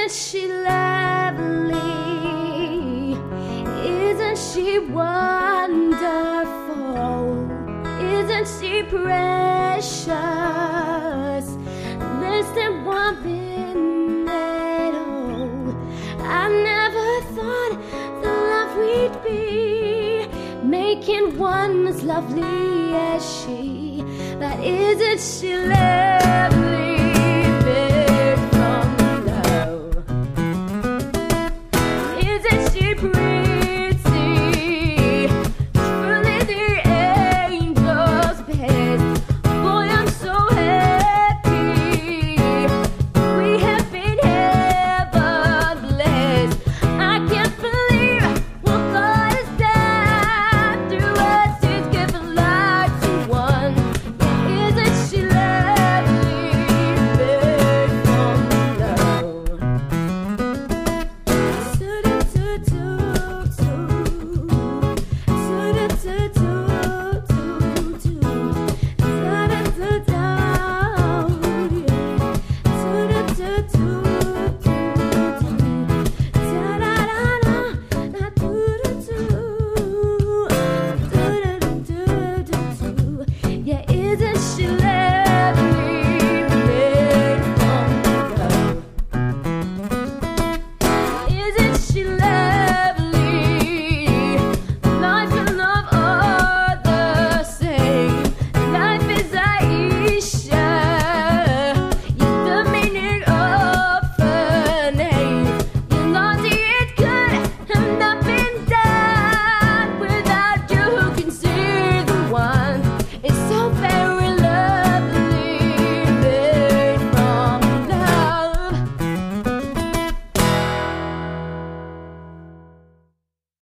Isn't she lovely? Isn't she wonderful? Isn't she precious? Less than 1 minute old. I never thought the love we'd be making one as lovely as she. But isn't she lovely?